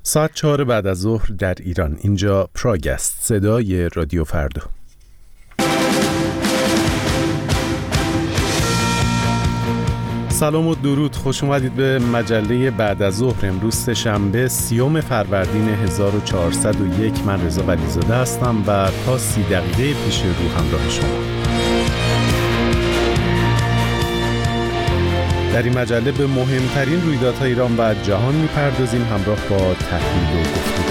ساعت 4 بعد از ظهر در ایران. اینجا پراگ است، صدای رادیو فردا. سلام و درود، خوش اومدید به مجله بعد از ظهر. امروز سه‌شنبه 30 فروردین 1401. من رضا ولیزاده هستم و تا 30 دقیقه پیش رو همراه شما. در این مجله به مهمترین رویدادهای ایران و جهان میپردازیم همراه با تحلیل و گفتگو.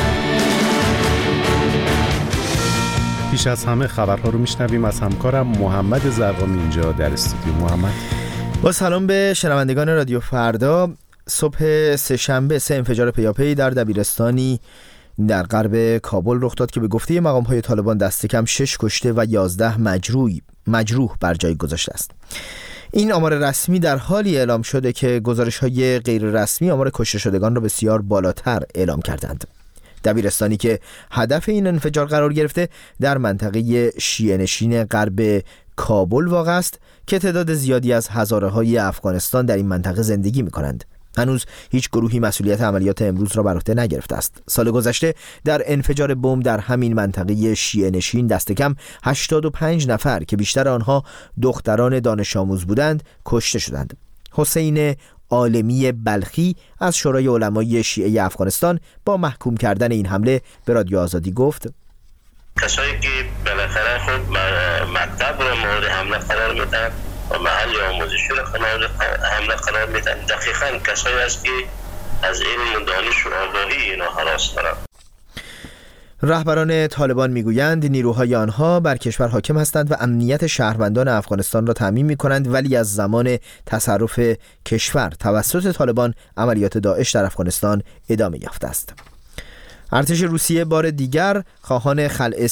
پیش از همه خبرها رو میشنویم از همکارم محمد زرقامی اینجا در استودیو. محمد، با سلام به شنوندگان رادیو فردا. صبح سه‌شنبه 3 انفجار پیاپی در دبیرستانی در غرب کابل رخ داد که به گفته مقام‌های طالبان دست کم 6 کشته و 11 مجروح بر جای گذاشته است. این آمار رسمی در حالی اعلام شده که گزارش‌های غیر رسمی آمار کشته شدگان را بسیار بالاتر اعلام کردند. دبیرستانی که هدف این انفجار قرار گرفته در منطقه شیعه‌نشین غرب کابل واقع است که تعداد زیادی از هزاره‌های افغانستان در این منطقه زندگی می‌کنند. هنوز هیچ گروهی مسئولیت عملیات امروز را بر عهده نگرفته است. سال گذشته در انفجار بمب در همین منطقه شیعه‌نشین دست کم 85 نفر که بیشتر آنها دختران دانش آموز بودند کشته شدند. حسین عالمی بلخی از شورای علمای شیعه افغانستان با محکوم کردن این حمله به رادیو آزادی گفت: کسایی که بالاخره خود مکتب رو مورد حمله قرار میدن و محل آموزشی رو حمله قرار میدن، دقیقاً کسایی است که از علم و دانش و آگاهی اینا هراس دارن. رهبران طالبان میگویند نیروهای آنها بر کشور حاکم هستند و امنیت شهروندان افغانستان را تامین میکنند، ولی از زمان تصرف کشور توسط طالبان عملیات داعش در افغانستان ادامه یافته است. ارتش روسیه بار دیگر خواهان خلع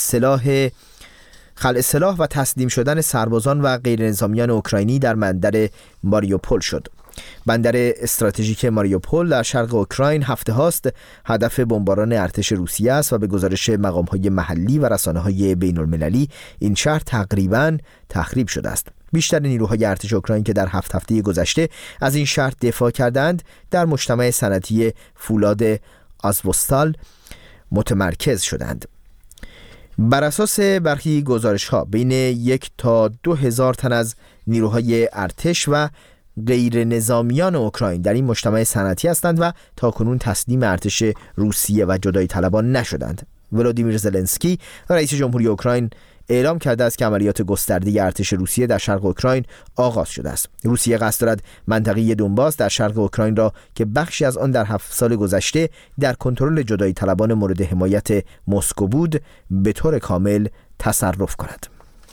سلاح و تسلیم شدن سربازان و غیر نظامیان اوکراینی در بندر ماریوپول شد. بندر استراتژیک ماریوپول در شرق اوکراین هفته هاست هدف بمباران ارتش روسیه است و به گزارش مقام‌های محلی و رسانه‌های بین‌المللی این شهر تقریباً تخریب شده است. بیشتر نیروهای ارتش اوکراین که در 7 هفته گذشته از این شهر دفاع کردند در مجتمع صنعتی فولاد آزوستال متمرکز شدند. بر اساس برخی گزارش‌ها بین 1 تا 2000 تن از نیروهای ارتش و غیر نظامیان اوکراین در این مجتمع صنعتی هستند و تاکنون تسلیم ارتش روسیه و جدایی طلبان نشدند. ولادیمیر زلنسکی رئیس جمهوری اوکراین اعلام کرده است که عملیات گسترده ارتش روسیه در شرق اوکراین آغاز شده است. روسیه قصد دارد منطقه دونباس در شرق اوکراین را که بخشی از آن در 7 سال گذشته در کنترل جدایی طلبان مورد حمایت مسکو بود به طور کامل تصرف کند.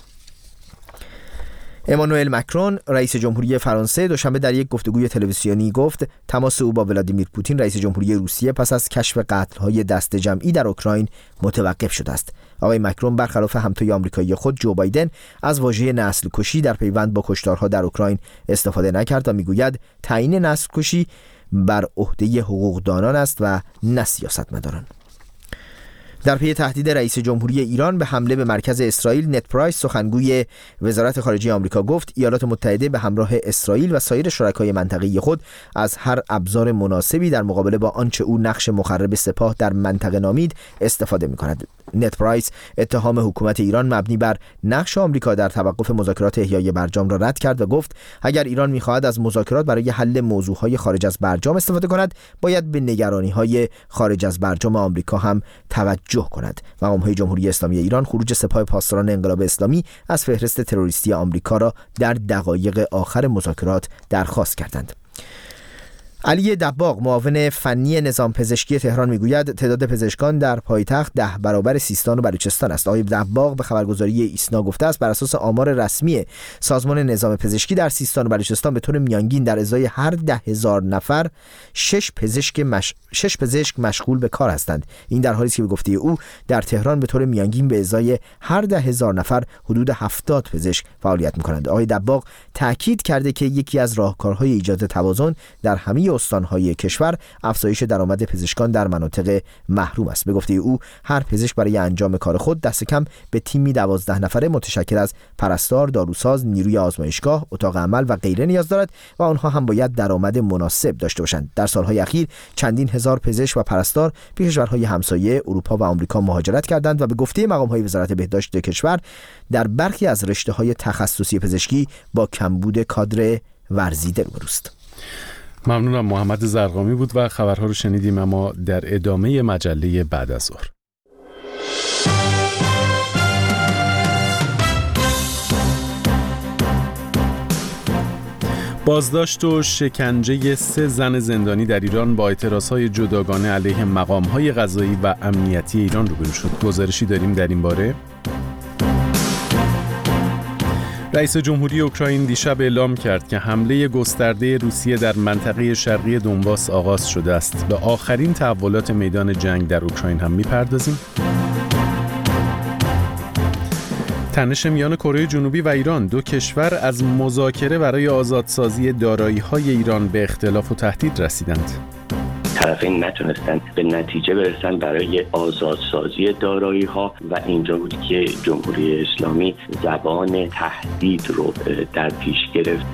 امانوئل مکرون رئیس جمهوری فرانسه دوشنبه در یک گفتگوی تلویزیونی گفت تماس او با ولادیمیر پوتین رئیس جمهوری روسیه پس از کشف قتل‌های دست جمعی در اوکراین متوقف شده است. آقای مکرون برخلاف همتای آمریکایی خود جو بایدن از واژه نسل کشی در پیوند با کشتارها در اوکراین استفاده نکرد و میگوید تعیین نسل کشی بر عهده حقوقدانان است و نه سیاستمداران. در پی تهدید رئیس جمهوری ایران به حمله به مرکز اسرائیل، نت پرایس سخنگوی وزارت خارجه آمریکا گفت ایالات متحده به همراه اسرائیل و سایر شرکای منطقه‌ای خود از هر ابزار مناسبی در مقابله با آنچه او نقش مخرب سپاه در منطقه نامید استفاده می‌کند. نت پرایس اتهام حکومت ایران مبنی بر نقش آمریکا در توقف مذاکرات احیای برجام را رد کرد و گفت اگر ایران می‌خواهد از مذاکرات برای حل موضوعهای خارج از برجام استفاده کند، باید به نگرانی‌های خارج از برجام آمریکا هم توجه کند. مقام‌های جمهوری اسلامی ایران خروج سپاه پاسداران انقلاب اسلامی از فهرست تروریستی آمریکا را در دقایق آخر مذاکرات درخواست کردند. علی دباغ معاون فنی نظام پزشکی تهران میگوید تعداد پزشکان در پایتخت 10 برابر سیستان و بلوچستان است. آقای دباغ به خبرگزاری ایسنا گفته است بر اساس آمار رسمی سازمان نظام پزشکی در سیستان و بلوچستان به طور میانگین در ازای هر 10,000 نفر 6 پزشک مشغول به کار هستند. این در حالی است که به گفته او در تهران به طور میانگین به ازای هر 10,000 نفر حدود 70 پزشک فعالیت می‌کنند. آقای دباغ تاکید کرده که یکی از راهکارهای ایجاد توازن در همه استانهای کشور افزایش درآمد پزشکان در مناطق محروم است. به گفته او هر پزشک برای انجام کار خود دست کم به تیمی 12 نفره متشکل از پرستار، داروساز، نیروی آزمایشگاه، اتاق عمل و غیره نیاز دارد و آنها هم باید درآمد مناسب داشته باشند. در سالهای اخیر چندین هزار پزشک و پرستار به کشورهای همسایه اروپا و آمریکا مهاجرت کردند و به گفته مقام‌های وزارت بهداشت کشور در برخی از رشته‌های تخصصی پزشکی با کمبود کادر ورزیده روبروست. ممنونم. محمد زرقامی بود و خبرها رو شنیدیم، اما در ادامه مجله بعد از ظهر. بازداشت و شکنجه 3 زن زندانی در ایران با اعتراضهای جداگانه علیه مقام‌های قضایی و امنیتی ایران روبرو شد. گزارشی داریم در این باره. رئیس جمهوری اوکراین دیشب اعلام کرد که حمله گسترده روسیه در منطقه شرقی دونباس آغاز شده است. به آخرین تحولات میدان جنگ در اوکراین هم می‌پردازیم. تنش میان کره جنوبی و ایران، 2 کشور از مذاکره برای آزادسازی دارایی‌های ایران به اختلاف و تهدید رسیدند. طرفین نتونستن به نتیجه برسن برای آزادسازی دارایی‌ها و اینجا بود که جمهوری اسلامی زبان تهدید رو در پیش گرفت.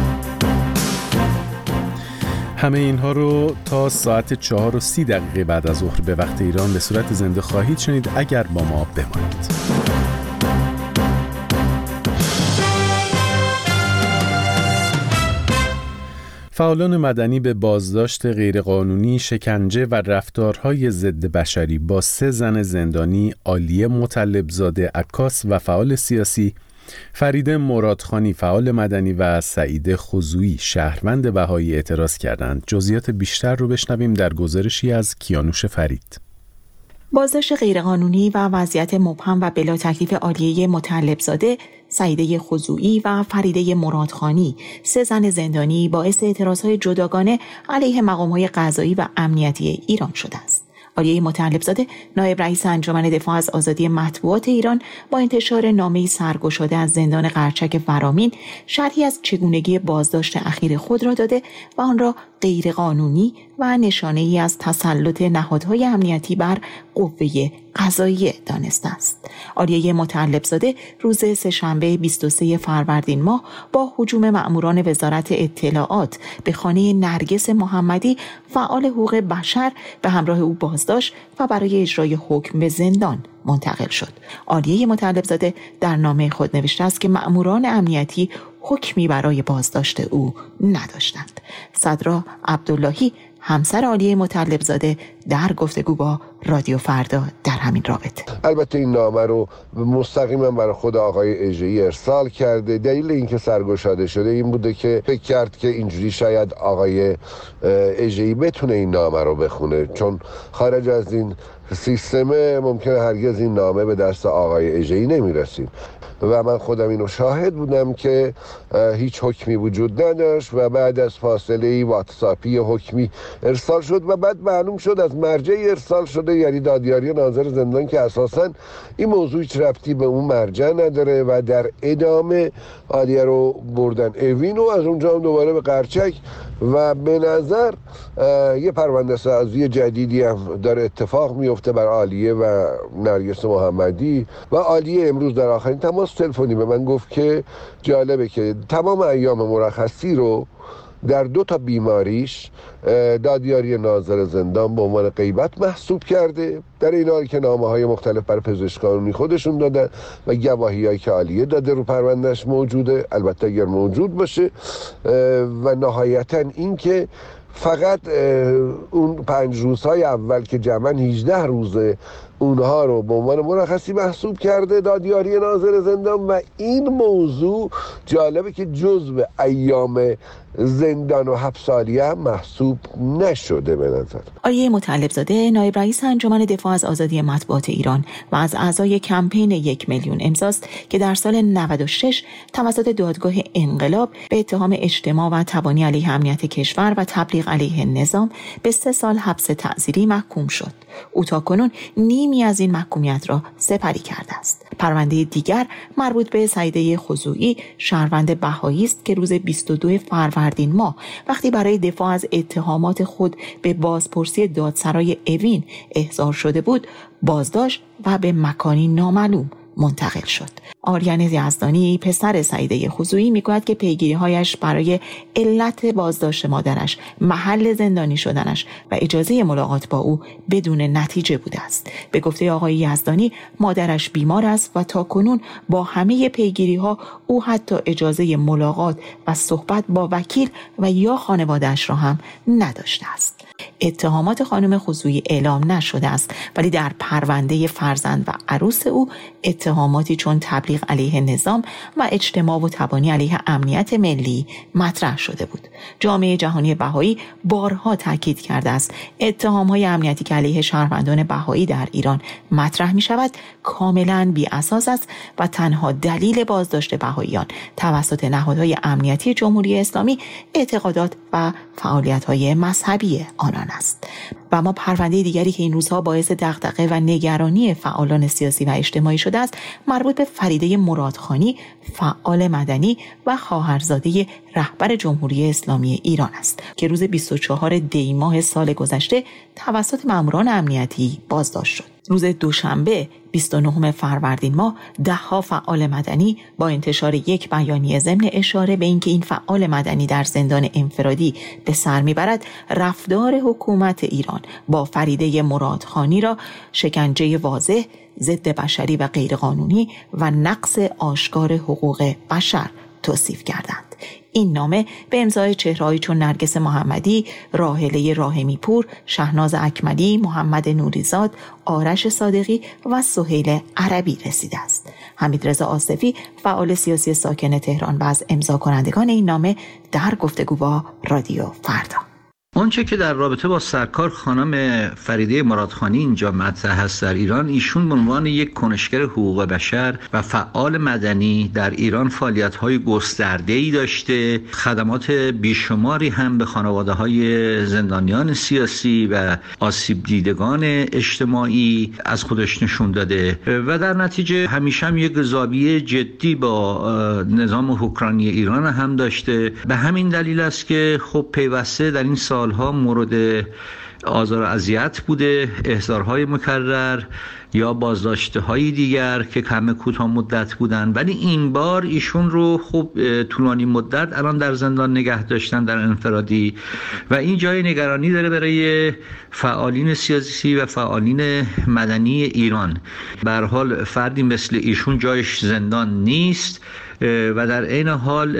همه اینها رو تا ساعت 4:30 بعد از ظهر به وقت ایران به صورت زنده خواهید شنید اگر با ما بمانید. فعالان مدنی به بازداشت غیرقانونی، شکنجه و رفتارهای ضد بشری با 3 زن زندانی، عالیه مطلبزاده عکاس و فعال سیاسی، فریده مرادخانی فعال مدنی و سعید خضویی شهروند بهایی اعتراض کردند. جزئیات بیشتر رو بشنویم در گزارشی از کیانوش فرید. بازداشت غیرقانونی و وضعیت مبهم و بلا تکلیف عالیه مطلبزاده، سعیده خضویی و فریده مرادخانی، 3 زن زندانی باعث اعتراضهای جداگانه علیه مقام‌های قضایی و امنیتی ایران شده است. عالیه مطلبزاده، نایب رئیس انجمن دفاع از آزادی مطبوعات ایران، با انتشار نامه‌ای سرگشاده از زندان قرچک ورامین شرحی از چگونگی بازداشت اخیر خود را داده و آن را غیرقانونی و نشانه‌ای از تسلط نهادهای امنیتی بر قوه قضاییه دانسته است. عالیه مطلبزاده روز سه‌شنبه 23 فروردین ماه با هجوم مأموران وزارت اطلاعات به خانه نرگس محمدی فعال حقوق بشر به همراه او بازداشت و برای اجرای حکم به زندان منتقل شد. عالیه مطلبزاده در نامه خود نوشته است که مأموران امنیتی حکمی برای بازداشت او نداشتند. صدرا عبداللهی، همسر عالیه مطلبزاده، در گفتگو با رادیو فردا در همین رابطه البته این نامه رو مستقیما برای خود آقای اژه‌ای ارسال کرده. دلیل اینکه سرگشاده شده این بوده که فکر کرد که اینجوری شاید آقای اژه‌ای بتونه این نامه رو بخونه، چون خارج از این سیستم ممکنه هرگز این نامه به دست آقای اژه‌ای نمیرسید و من خودم اینو شاهد بودم که هیچ حکمی وجود نداشت و بعد از فاصله واتساپی حکمی ارسال شد و بعد معلوم شد از مرجعی ارسال شده، یعنی دادیاری ناظر زندان، که اساساً این موضوع هیچ ربطی به اون مرجع نداره و در ادامه عالیه رو بردن اوین و از اونجا هم دوباره به قرچک و به نظر یه پرونده سازی جدیدی هم داره اتفاق میفته بر عالیه و نرگس محمدی و عالیه امروز در آخرین تماس تلفنی به من گفت که جالبه که تمام ایام مرخصی رو در 2 تا بیماریش دادیاری ناظر زندان به عنوان غیبت محسوب کرده، در این حال که نامه‌های مختلف برای پزشک قانونی خودشون دادن و گواهی‌هایی که عالیه داده رو پروندهش موجوده، البته اگر موجود باشه، و نهایتاً این که فقط اون 5 روزهای اول که جمعاً 18 روزه اونها رو به عنوان مرخصی محسوب کرده دادیاری ناظر زندان و این موضوع جالبه که جزو ایام زندان و حبس عالیه هم محسوب نشده به نظر. عالیه مطلبزاده، نایب رئیس انجمن دفاع از آزادی مطبوعات ایران و از اعضای کمپین 1 میلیون امضاست که در سال 96 توسط دادگاه انقلاب به اتهام اجتماع و تبانی علیه امنیت کشور و تبلیغ علیه نظام به 3 سال حبس تعزیری محکوم شد. او تاکنون نیمی از این محکومیت را سپری کرده است. پرونده دیگر مربوط به سعیده خضوعی، شهروند بهایی است که روز 22 فروردین ماه وقتی برای دفاع از اتهامات خود به بازپرسی دادسرای اوین احضار شده بود، بازداشت و به مکانی نامعلوم منتقل شد. آریان یزدانی پسر سعیده خضوعی میگوید که پیگیری‌هایش برای علت بازداشت مادرش، محل زندانی شدنش و اجازه ملاقات با او بدون نتیجه بوده است. به گفته آقای یزدانی مادرش بیمار است و تاکنون با همه پیگیری‌ها او حتی اجازه ملاقات و صحبت با وکیل و یا خانواده‌اش را هم نداشته است. اتهامات خانم خضوعی اعلام نشده است، ولی در پرونده فرزند و عروس او اتهاماتی چون تبلیغ علیه نظام و اجتماع و تبانی علیه امنیت ملی مطرح شده بود. جامعه جهانی بهایی بارها تاکید کرده است اتهام‌های امنیتی که علیه شهروندان بهایی در ایران مطرح می‌شود کاملاً بی اساس است و تنها دلیل بازداشت بهاییان توسط نهادهای امنیتی جمهوری اسلامی اعتقادات و فعالیت‌های مذهبی آنان است. و اما پرونده دیگری که این روزها باعث دغدغه و نگرانی فعالان سیاسی و اجتماعی شده است مربوط به فریده مرادخانی، فعال مدنی و خواهرزاده رهبر جمهوری اسلامی ایران است که روز 24 دی ماه سال گذشته توسط ماموران امنیتی بازداشت شد. روز دوشنبه 29 فروردین ماه ده‌ها فعال مدنی با انتشار یک بیانیه ضمن اشاره به اینکه این فعال مدنی در زندان انفرادی به سر میبرد رفتار حکومت ایران با فریده مرادخانی را شکنجه واضح، ضد بشری و غیرقانونی و نقض آشکار حقوق بشر توصیف کردند. این نامه به امضای چهره‌هایی چون نرگس محمدی، راحله راحمی پور، شهناز اکملی، محمد نوریزاد، آرش صادقی و سهیل عربی رسیده است. حمیدرضا آصفی فعال سیاسی ساکن تهران و از امضا کنندگان این نامه در گفتگو با رادیو فردا. آنچه که در رابطه با سرکار خانم فریده مرادخانی اینجا مطرح است در ایران، ایشون به عنوان یک کنشگر حقوق بشر و فعال مدنی در ایران فعالیت‌های گسترده‌ای داشته، خدمات بیشماری هم به خانواده‌های زندانیان سیاسی و آسیب دیدگان اجتماعی از خودش نشون داده و در نتیجه همیشه هم یک زاویه جدی با نظام حکمرانی ایران هم داشته. به همین دلیل است که خب پیوسته در این سالها مورد آزار و اذیت بوده، احضارهای مکرر یا بازداشت‌های دیگر که کم کوتاه مدت بودن، ولی این بار ایشون رو خب طولانی مدت الان در زندان نگه داشتن در انفرادی و این جای نگرانی داره برای فعالین سیاسی و فعالین مدنی ایران. به هر حال فردی مثل ایشون جایش زندان نیست و در عین حال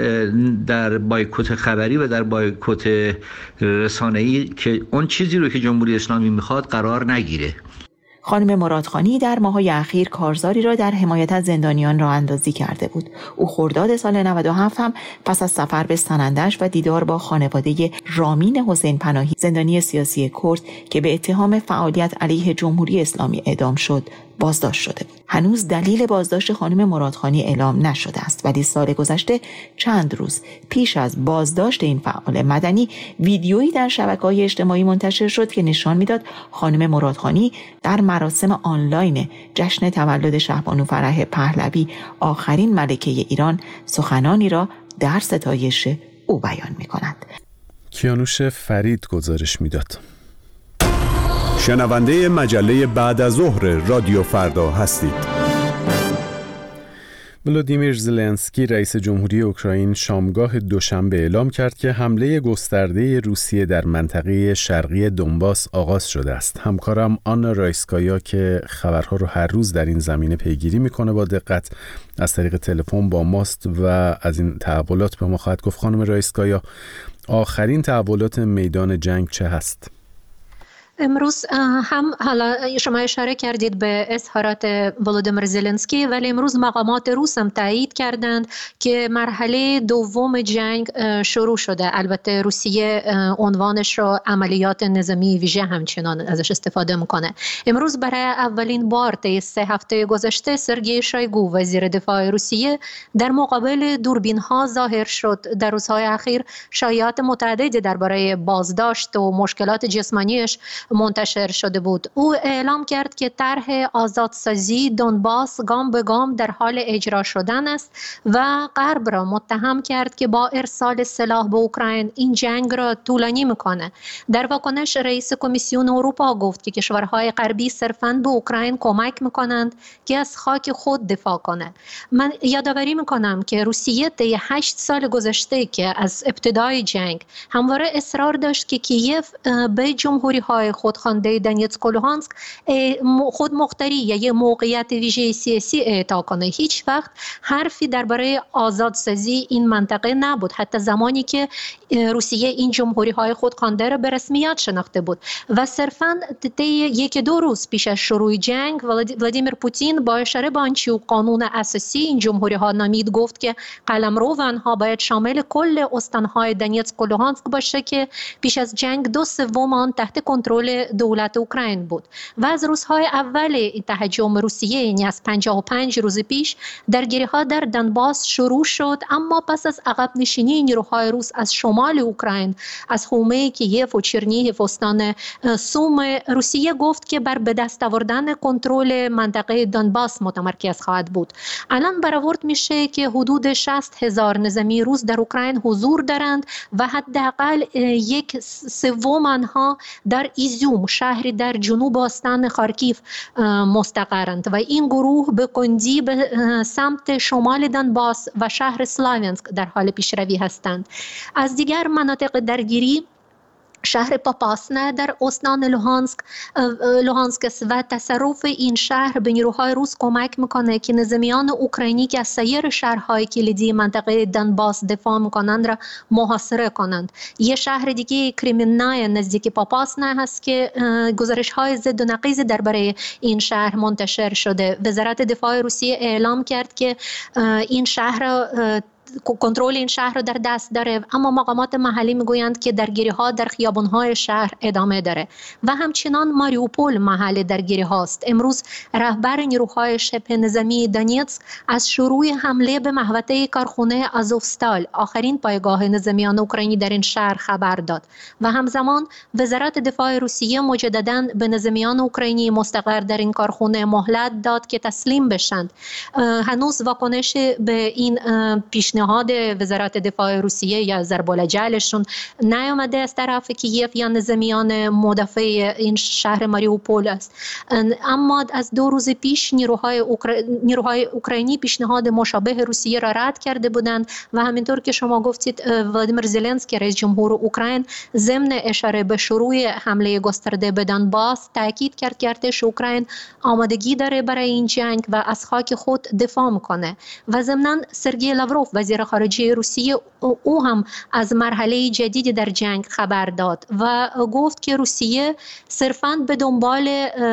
در بایکوت خبری و در بایکوت رسانه‌ای که اون چیزی رو که جمهوری اسلامی میخواد قرار نگیره. خانم مرادخانی در ماه‌های اخیر کارزاری را در حمایت از زندانیان راه اندازی کرده بود. او خرداد سال 97 هم پس از سفر به سنندج و دیدار با خانواده رامین حسین پناهی، زندانی سیاسی کرد که به اتهام فعالیت علیه جمهوری اسلامی اعدام شد، بازداشت شده بود. هنوز دلیل بازداشت خانم مرادخانی اعلام نشده است، ولی سال گذشته چند روز پیش از بازداشت این فعال مدنی ویدیویی در شبکه‌های اجتماعی منتشر شد که نشان میداد خانم مرادخانی در مراسم آنلاین جشن تولد شهبانو فرح پهلوی، آخرین ملکه ایران، سخنانی را در ستایش او بیان می‌کند. کیانوش فرید گزارش میداد. شنونده مجله بعد از ظهر رادیو فردا هستید. ولادیمیر زلنسکی رئیس جمهوری اوکراین شامگاه دوشنبه اعلام کرد که حمله گسترده روسیه در منطقه شرقی دونباس آغاز شده است. همکارم آنا رایسکایا که خبرها رو هر روز در این زمینه پیگیری میکنه با دقت از طریق تلفن با ماست و از این تحولات به ما خواهد گفت. خانم رایسکایا، آخرین تحولات میدان جنگ چه هست؟ امروز هم حالا شما اشاره کردید به اظهارات ولادیمیر زلنسکی، ولی امروز مقامات روس هم تایید کردند که مرحله دوم جنگ شروع شده. البته روسیه عنوانش را عملیات نظامی ویژه همچنان ازش استفاده میکنه. امروز برای اولین بار طی 3 هفته گذشته سرگئی شویگو وزیر دفاع روسیه در مقابل دوربین ها ظاهر شد. در روزهای اخیر شایعات متعددی درباره بازداشت و مشکلات جسمانیش منتشر شده بود. او اعلام کرد که طرح آزادسازی دونباس گام به گام در حال اجرا شدن است و غرب را متهم کرد که با ارسال سلاح به اوکراین این جنگ را طولانی میکنه. در واکنش رئیس کمیسیون اروپا گفت که کشورهای غربی صرفاً به اوکراین کمک میکنند که از خاک خود دفاع کنه. من یادآوری میکنم که روسیه طی 8 سال گذشته که از ابتدای جنگ همواره اصرار داشت که کیف به جمهوری‌های خودخوانده دونتسک و لوهانسک خود مختاری یا یک موقعیت ویژه سیاسی اعطا کنه. هیچ وقت حرفی درباره آزادسازی این منطقه نبود، حتی زمانی که روسیه این جمهوری‌های خودخوانده را به رسمیت شناخته بود و صرفاً طی 1-2 روز پیش از شروع جنگ ولادیمیر پوتین با اشاره به آنچه او قانون اساسی این جمهوری‌ها نامید گفت که قلمرو آنها باید شامل کل استان‌های دونتسک و لوهانسک باشه که پیش از جنگ 2/3 آن تحت کنترل دولت اوکراین بود و از روزهای اول تهاجم روسیه، یعنی از 55 روز پیش، درگیری‌ها در دونباس شروع شد. اما پس از عقب نشینی نیروهای روس از شمال اوکراین، از حومه کیف و چرنیهیف و استان سوم، روسیه گفت که بر به دست آوردن کنترل منطقه دونباس متمرکز خواهد بود. الان برآورد میشه که حدود 60,000 نظامی روس در اوکراین حضور دارند و حداقل 1/3 آنها در ایزیوم، شهری در جنوب استان خارکیف، مستقرند و این گروه به کندی به سمت شمال دونباس و شهر سلاوینسک در حال پیشروی هستند. از دیگر مناطق درگیری شهر پاپاسنا در استان لوهانسک است و تصرف این شهر به نیروهای روس کمک میکنه که نظامیان اوکراینی که از سایر شهرهای کلیدی منطقه دونباس دفاع میکنند را محاصره کنند. یه شهر دیگه کریمینای نزدیک پاپاسنا هست که گزارش‌های ضد و نقیض درباره این شهر منتشر شده. وزارت دفاع روسیه اعلام کرد که این شهر کنترل این شهر رو در دست داره، اما مقامات محلی میگویند که درگیری‌ها در خیابان‌های شهر ادامه داره و همچنان ماریوپول محل درگیری هاست. امروز رهبر نیروهای شبه نظامی دونتسک از شروع حمله به محوطه کارخانه آزوفستال، آخرین پایگاه نظامیان اوکراینی در این شهر، خبر داد و همزمان وزارت دفاع روسیه مجدداً به نظامیان اوکراینی مستقر در این کارخانه مهلت داد که تسلیم بشند. هنوز واکنش به این پیشنهاد وزارت دفاع روسیه یا ضرب‌الجلشون نیامده از طرف کیف یا نظامیان مدافع این شهر ماریوپول است. اما از 2 روز پیش نیروهای اوکراینی پیشنهاد مشابه روسیه را رد کرده بودند و همینطور که شما گفتید ولادیمیر زلنسکی رئیس جمهور اوکراین ضمن اشاره به شروع حمله گسترده به دونباس تاکید کرد که ارتش اوکراین آمادگی داره برای این جنگ و از خاک خود دفاع میکنه و ضمناً سرگئی لاوروف وزیر خارجه روسیه او هم از مرحله جدیدی در جنگ خبر داد و گفت که روسیه صرفاً به دنبال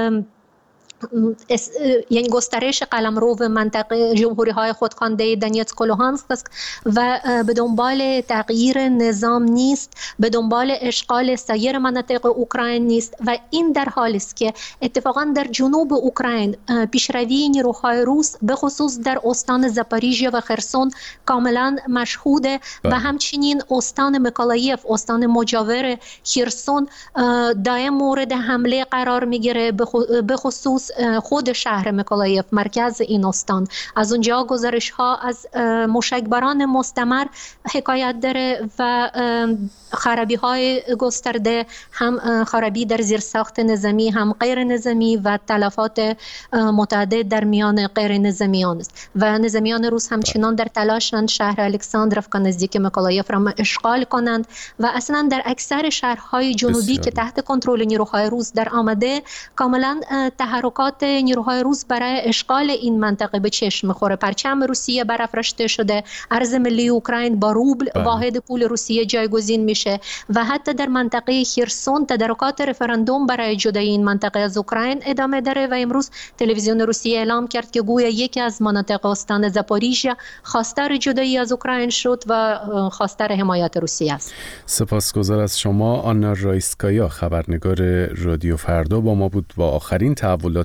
یعنی گسترش قلمرو منطقه جمهوری‌های خودخوانده دونتسک و لوهانسک است و به دنبال تغییر نظام نیست، به دنبال اشغال سایر مناطق اوکراین نیست و این در حالی است که اتفاقا در جنوب اوکراین پیشروی نیروهای روس به خصوص در استان زاپاریژیا و خرسون کاملا مشهوده و همچنین استان میکولایف، استان مجاور خرسون، دائم مورد حمله قرار میگیره، به خصوص خود شهر میکولایف مرکز این استان. از اونجا گزارش ها از موشکباران مستمر حکایت داره و خرابی های گسترده، هم خرابی در زیرساخت نظامی هم غیر نظامی و تلفات متعدد در میان غیر نظامیان است و نظامیان روس همچنان در تلاشند شهر الکساندروف که نزدیک میکولایف را اشغال کنند و اصلا در اکثر شهرهای جنوبی که تحت کنترل نیروهای روس در آمده کاملا تحرکات نیروهای روس برای اشغال این منطقه به چشم میخوره. پرچم روسیه برافراشته شده، ارز ملی اوکراین با روبل واحد پول روسیه جایگزین میشه و حتی در منطقه خرسون تدارکات رفراندوم برای جدایی این منطقه از اوکراین ادامه داره و امروز تلویزیون روسیه اعلام کرد که گویا یکی از مناطق استان زاپاریژیا خواستار جدایی از اوکراین شد و خواستار حمایت روسیه است. سپاسگزار از شما. آنا رایسکایا، خبرنگار رادیو فردا، با ما بود با آخرین تحولات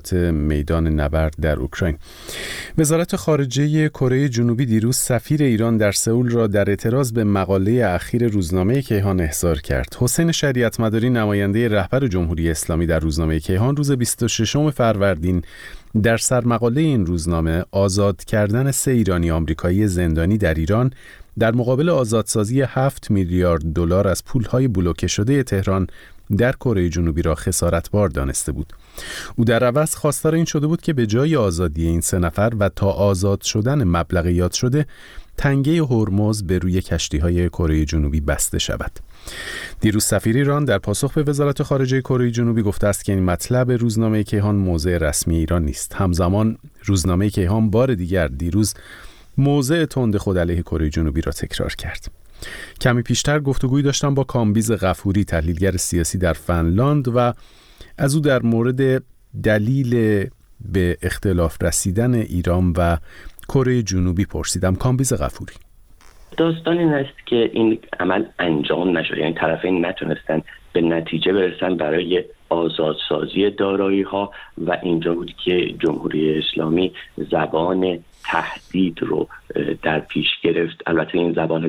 تغییرات میدان نبرد در اوکراین. وزارت خارجه کره جنوبی دیروز سفیر ایران در سئول را در اعتراض به مقاله اخیر روزنامه کیهان احضار کرد. حسین شریعت مداری نماینده رهبر جمهوری اسلامی در روزنامه کیهان روز 26 فروردین در سرمقاله این روزنامه آزاد کردن 3 ایرانی آمریکایی زندانی در ایران در مقابل آزادسازی 7 میلیارد دلار از پولهای بلوکه شده تهران در کره جنوبی را خسارتبار دانسته بود. او در عوض خواستار این شده بود که به جای آزادی این 3 نفر و تا آزاد شدن مبلغ یاد شده تنگه هرمز به روی کشتی‌های کره جنوبی بسته شود. دیروز سفیر ایران در پاسخ به وزارت خارجه کره جنوبی گفته است که این مطلب روزنامه کیهان موضع رسمی ایران نیست. همزمان روزنامه کیهان بار دیگر دیروز موضع تند خود علیه کره جنوبی را تکرار کرد. کمی پیشتر گفتگویی داشتم با کامبیز غفوری، تحلیلگر سیاسی در فنلاند، و از او در مورد دلیل به اختلاف رسیدن ایران و کره جنوبی پرسیدم. کامبیز غفوری: داستان این است که این عمل انجام نشد، یعنی طرفین نتونستن به نتیجه برسن برای آزادسازی دارایی‌ها و اینجا بود که جمهوری اسلامی زبان تهدید رو در پیش گرفت. البته این زبان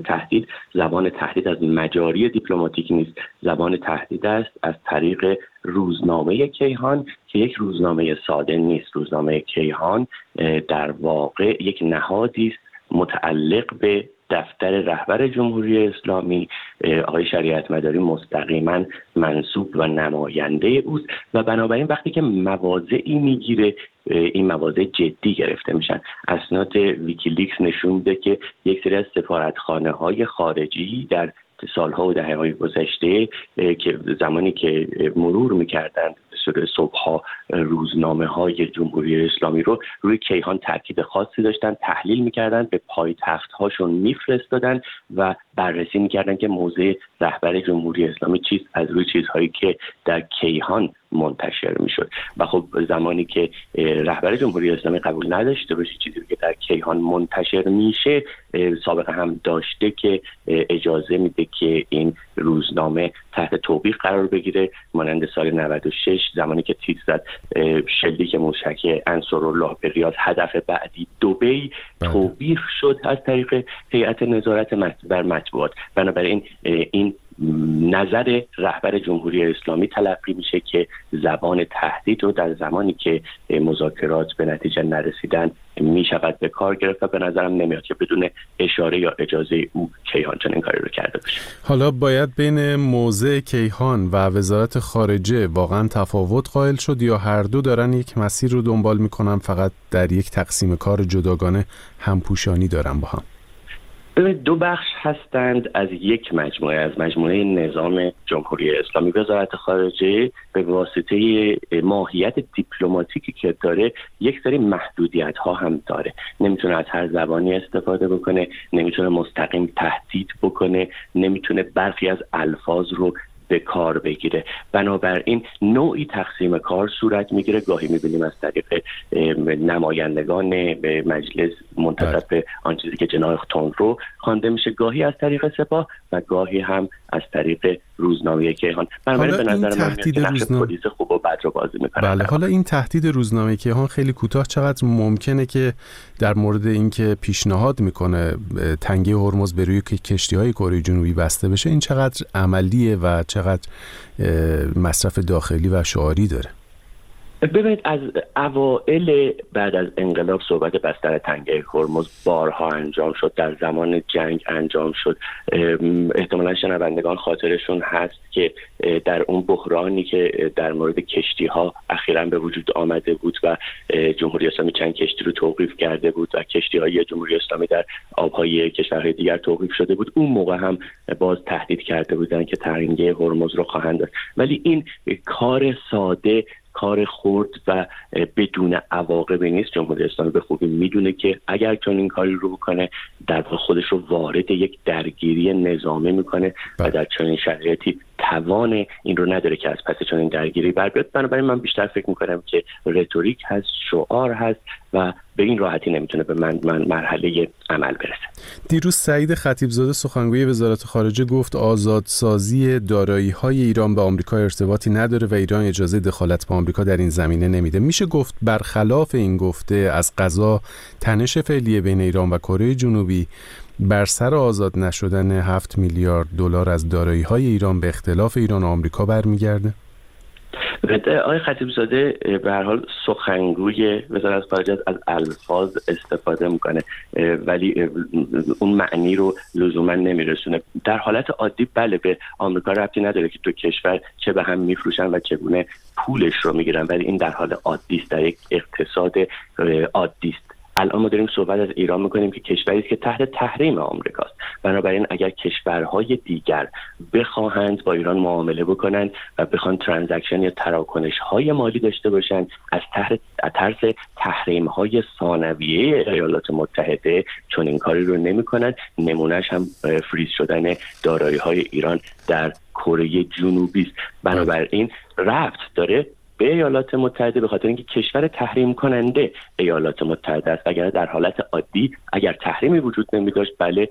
تهدید از مجاری دیپلماتیک نیست، زبان تهدید است از طریق روزنامه کیهان که یک روزنامه ساده نیست. روزنامه کیهان در واقع یک نهادی است متعلق به دفتر رهبر جمهوری اسلامی. آقای شریعت مداری مستقیما منصوب و نماینده اوست و بنابراین وقتی که مواضعی میگیره این مواضع جدی گرفته میشن. اسناد ویکیلیکس نشون میده که یک سری از سفارتخانه‌های خارجی در سالها و دهه‌های گذشته که زمانی که مرور می‌کردند صبح‌ها روزنامه‌های جمهوری اسلامی رو روی کیهان تاکید خاصی داشتن، تحلیل می‌کردن، به پایتخت‌هاشون می‌فرستادن و بررسی می‌کردن که موضع رهبر جمهوری اسلامی چیست از روی چیزهایی که در کیهان منتشر میشد. و خب زمانی که رهبر جمهوری اسلامی قبول نداشته باشه چیزی که در کیهان منتشر میشه، سابقه هم داشته که اجازه میده که این روزنامه تحت توبیخ قرار بگیره، مانند سال 96 زمانی که تیتر زد شلیک موشکی انصارالله به ریاض هدف بعدی دبی، توبیخ شد از طریق هیئت نظارت بر مطبوعات. بنابراین این نظر رهبر جمهوری اسلامی تلقی میشه که زبان تهدید رو در زمانی که مذاکرات به نتیجه نرسیدن میشود به کار گرفت و به نظرم نمیاد که بدون اشاره یا اجازه او کیهان چنین کاری رو کرده باشه. حالا باید بین موضع کیهان و وزارت خارجه واقعا تفاوت قائل شد یا هر دو دارن یک مسیر رو دنبال میکنن، فقط در یک تقسیم کار جداگانه همپوشانی دارن با هم؟ دو بخش هستند از یک مجموعه، از مجموعه نظام جمهوری اسلامی. وزارت خارجه به واسطه ماهیت دیپلماتیکی که داره یک سری محدودیت ها هم داره. نمیتونه از هر زبانی استفاده بکنه، نمیتونه مستقیم تهدید بکنه، نمیتونه برخی از الفاظ رو به کار بگیره. بنابراین نوعی تقسیم کار صورت میگیره. گاهی میبینیم از طریق نمایندگان به مجلس منتصب به آن چیزی که جناح تندرو خوانده میشه، گاهی از طریق سپاه و گاهی هم از طریق روزنامه کیهان. بنابراین به نظر من نقش پلیس خوب و بد رو بازی میکنه. بله، حالا این تهدید روزنامه کیهان خیلی کوتاه چقدر ممکنه که در مورد اینکه پیشنهاد میکنه تنگه هرمز به روی کشتی‌های کره جنوبی بسته بشه، این چقدر عملیه و چقدر مصرف داخلی و شعاری داره؟ ببینید، از اوائل بعد از انقلاب صحبت بستر تنگه هرمز بارها انجام شد، در زمان جنگ انجام شد. احتمالا شنوندگان خاطرشون هست که در اون بحرانی که در مورد کشتی ها اخیراً به وجود آمده بود و جمهوری اسلامی چند کشتی رو توقیف کرده بود و کشتی های جمهوری اسلامی در آبهای کشورهای دیگر توقیف شده بود، اون موقع هم باز تهدید کرده بودن که تنگه هرمز رو خواهند داشت. ولی این کار ساده، کار خرد و بدون عواقبی نیست. جمهوری اسلامی به خوبی میدونه که اگر چون این کاری رو بکنه در واقع خودش رو وارد یک درگیری نظامی میکنه و در چنین شرایطی توان این رو نداره که از پس چنین درگیری بر بیاد. بنابراین من بیشتر فکر میکنم که رتوریک هست، شعار هست و به این راحتی نمیتونه به من مرحله عمل برسه. دیروز سعید خطیبزاده سخنگوی وزارت خارجه گفت آزادسازی دارایی‌های ایران به آمریکا ارتباطی نداره و ایران اجازه دخالت به آمریکا در این زمینه نمیده. میشه گفت برخلاف این گفته از قضا تنش فعلی بین ایران و کره جنوبی بر سر آزاد نشدن 7 میلیارد دلار از دارایی‌های ایران به اختلاف ایران و آمریکا برمیگرده؟ آقای خطیبزاده به هر حال سخنگوی وزارت خارجه از الفاظ استفاده میکنه ولی اون معنی رو لزوما نمیرسونه. در حالت عادی بله به آمریکا ربطی نداره که دو کشور چه به هم میفروشن و چگونه پولش رو میگیرن، ولی این در حال عادی است، در یک اقتصاد عادی است. الان ما داریم صحبت از ایران میکنیم که کشوری است که تحت تحریم آمریکاست. بنابراین اگر کشورهای دیگر بخواهند با ایران معامله بکنند و بخوان ترانزکشن یا تراکنش‌های مالی داشته باشند از طرز تحریم‌های ثانویه ایالات متحده چون این کاری رو نمی‌کنند. نمونهش هم فریز شدن دارایی‌های ایران در کره جنوبی است. بنابراین ربط داره به ایالات متحده به خاطر اینکه کشور تحریم کننده ایالات متحده است. اگر در حالت عادی اگر تحریمی وجود نمی داشت بله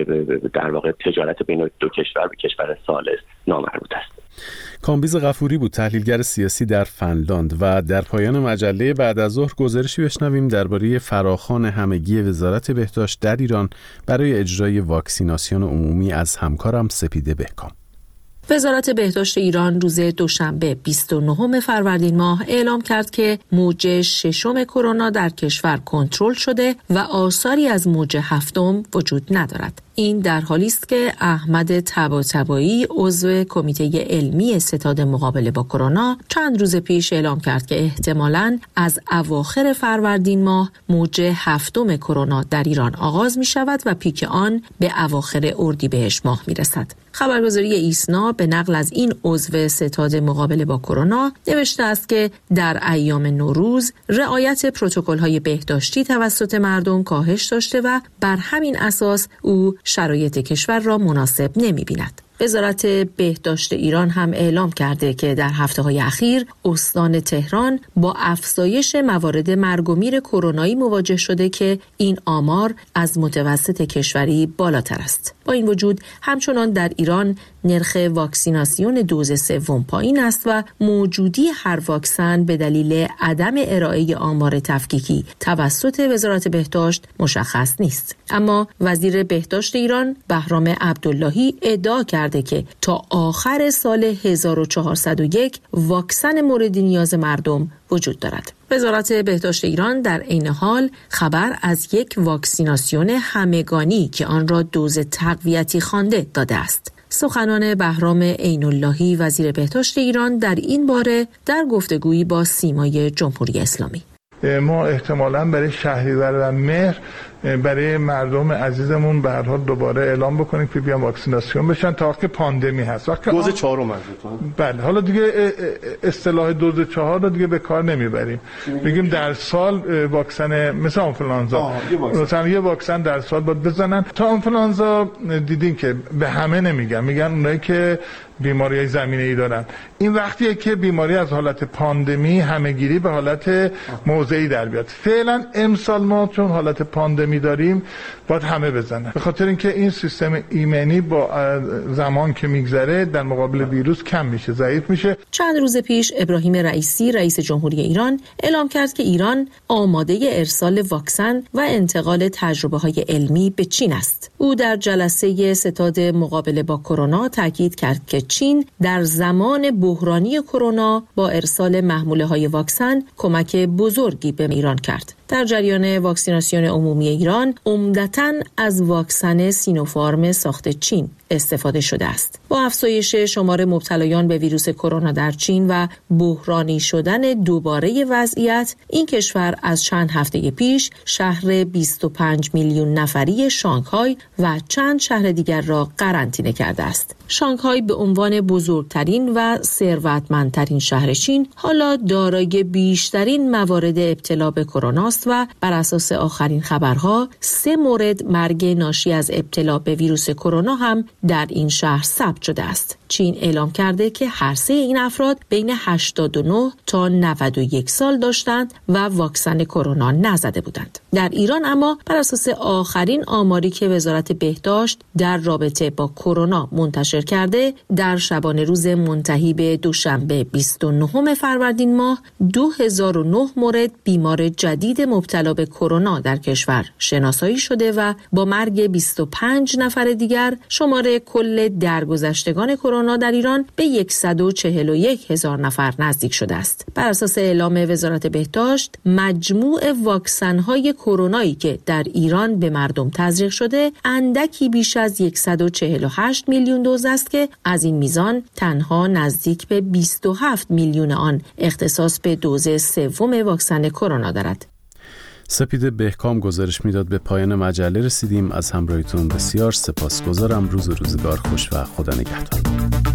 در واقع تجارت بین دو کشور به کشور ثالث نامربوط است. کامبیز غفوری بود، تحلیلگر سیاسی در فنلاند. و در پایان مجله بعد از ظهر گزارشی بشنویم درباره فراخوان همگی وزارت بهداشت در ایران برای اجرای واکسیناسیون عمومی از همکارم سپیده بهکام. وزارت بهداشت ایران روز دوشنبه 29 فروردین ماه اعلام کرد که موج ششم کرونا در کشور کنترل شده و آثاری از موج هفتم وجود ندارد. این در حالی است که احمد طباطبایی عضو کمیته علمی ستاد مقابله با کرونا چند روز پیش اعلام کرد که احتمالاً از اواخر فروردین ماه موج هفتم کرونا در ایران آغاز می شود و پیک آن به اواخر اردیبهشت ماه می رسد. خبرگزاری ایسنا به نقل از این عضو ستاد مقابله با کرونا نوشته است که در ایام نوروز رعایت پروتکل‌های بهداشتی توسط مردم کاهش داشته و بر همین اساس او شرایط کشور را مناسب نمی‌بیند. وزارت بهداشت ایران هم اعلام کرده که در هفته‌های اخیر استان تهران با افزایش موارد مرگ و میر کرونایی مواجه شده که این آمار از متوسط کشوری بالاتر است. با این وجود همچنان در ایران نرخ واکسیناسیون دوز سوم پایین است و موجودی هر واکسن به دلیل عدم ارائه آمار تفکیکی توسط وزارت بهداشت مشخص نیست. اما وزیر بهداشت ایران بهرام عبداللهی ادعا کرده که تا آخر سال 1401 واکسن مورد نیاز مردم وجود دارد. وزارت بهداشت ایران در عین حال خبر از یک واکسیناسیون همگانی که آن را دوز تقویتی خوانده داده است. سخنان بهرام عین‌اللهی وزیر بهداشت ایران در این باره در گفتگویی با سیمای جمهوری اسلامی: ما احتمالاً برای شهریور و مهر برای مردم عزیزمون به هر حال دوباره اعلام بکنیم که بیان واکسیناسیون بشن تا وقتی پاندمی هست. دوز 4 منظورتون؟ بله. حالا دیگه اصطلاح دوز 4 رو دیگه به کار نمیبریم. بگیم در سال واکسن مثل آنفولانزا مثلا یه واکسن در سال باید بزنن. تا آنفولانزا دیدین که به همه نمیگن، میگن اونایی که بیماری‌های زمینه‌ای دارن. این وقتیه که بیماری از حالت پاندمی همه‌گیری به حالت موضعی در بیاد. فعلا امسال ما چون حالت پاندمی داریم باید همه بزنن، به خاطر اینکه این سیستم ایمنی با زمان که میگذره در مقابل ویروس کم میشه، ضعیف میشه. چند روز پیش ابراهیم رئیسی رئیس جمهوری ایران اعلام کرد که ایران آماده ارسال واکسن و انتقال تجربه‌های علمی به چین است. او در جلسه ستاد مقابله با کرونا تاکید کرد که چین در زمان بحرانی کرونا با ارسال محموله‌های واکسن کمک بزرگی به ایران کرد. در جریان واکسیناسیون عمومی ایران عمدتاً از واکسن سینوفارم ساخت چین استفاده شده است. با افزایش شمار مبتلایان به ویروس کرونا در چین و بحرانی شدن دوباره وضعیت، این کشور از چند هفته پیش شهر 25 میلیون نفری شانگهای و چند شهر دیگر را قرنطینه کرده است. شانگهای به عنوان بزرگترین و ثروتمندترین شهر چین حالا دارای بیشترین موارد ابتلا به کرونا است است و بر اساس آخرین خبرها 3 مورد مرگ ناشی از ابتلا به ویروس کرونا هم در این شهر ثبت شده است. چین اعلام کرده که هر 3 این افراد بین 89 تا 91 سال داشتند و واکسن کرونا نزده بودند. در ایران اما بر اساس آخرین آماری که وزارت بهداشت در رابطه با کرونا منتشر کرده، در شبانه روز منتهی به دوشنبه 29 فروردین ماه 2009 مورد بیمار جدید مبتلا به کرونا در کشور شناسایی شده و با مرگ 25 نفر دیگر شمار کل درگذشتگان کرونا در ایران به 141,000 نفر نزدیک شده است. بر اساس اعلام وزارت بهداشت، مجموع واکسن‌های کرونایی که در ایران به مردم تزریق شده اندکی بیش از 148 میلیون دوز است که از این میزان تنها نزدیک به 27 میلیون آن اختصاص به دوز سوم واکسن کرونا دارد. سپید بهکام گزارش میداد. به پایان مجله رسیدیم. از همراهیتون بسیار سپاسگزارم. روز و روزگار خوش و خدا نگهدار.